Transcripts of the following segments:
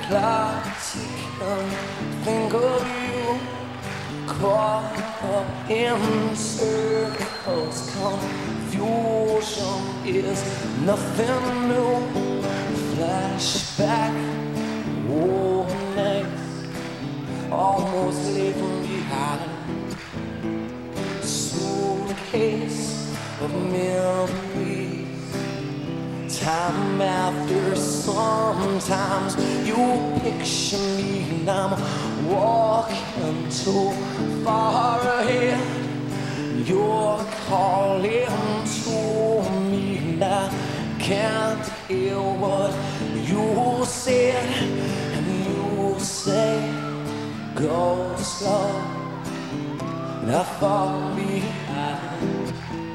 Plastic and think of you caught up in circles. Confusion is nothing new. Flashback, oh nights almost leaving behind. Suitcase of memories. Time after sometimes you picture me and I'm walking too far ahead. You're calling to me and I can't hear what you said. And you say, go slow, and I fall behind.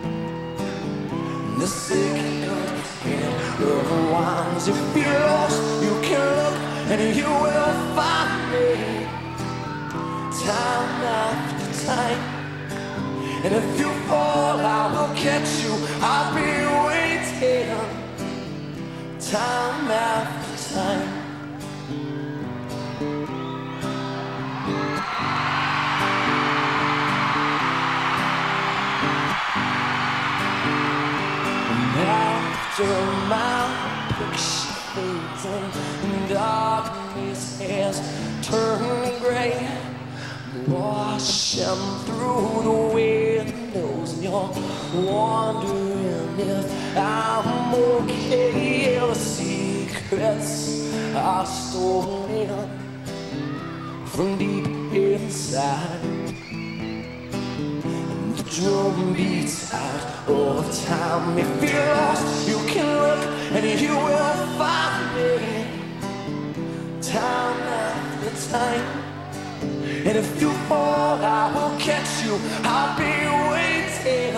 The signal the ones if you're lost, you can look and you will find me. Time after time. And if you fall, I will catch you. I'll be waiting. Time after time. After my picture fades and darkness has turned gray, washing through the windows, and you're wondering if I'm okay. The secrets are stolen from deep inside. Drum beats out of time. If you're lost, you can look and you will find me. Time after time. And if you fall, I will catch you. I'll be waiting.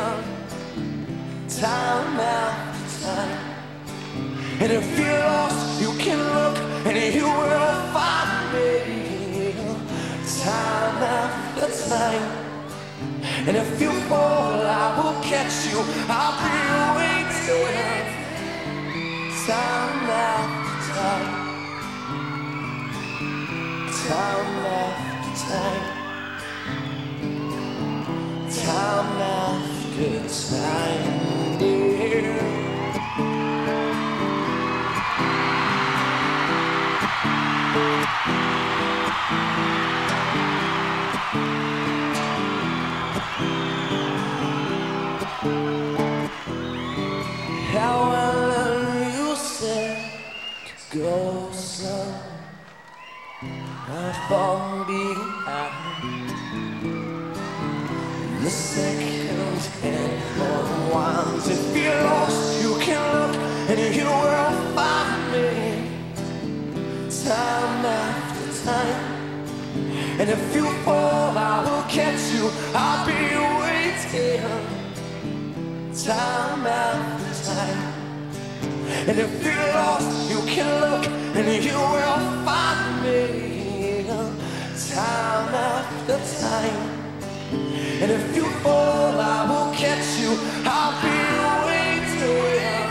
Time after time. And if you're lost, you can look and you will find me. Time after time. And if you fall, I will catch you. I'll be waiting. Time after time. Time after time. Time after time, dear. However you said to go slow, I fall behind. The seconds and unwinds. If you're lost, you can look and you will find me. Time after time. And if you fall, I will catch you. I'll be waiting. Time after time. And if you're lost, you can look and you will find me. Time after time. And if you fall, I will catch you. I'll be waiting.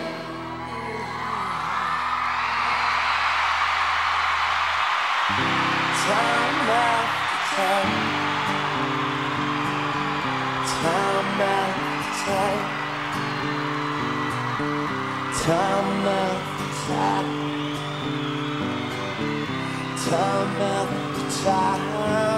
Time after time. Time after time. Time after time. Time after time.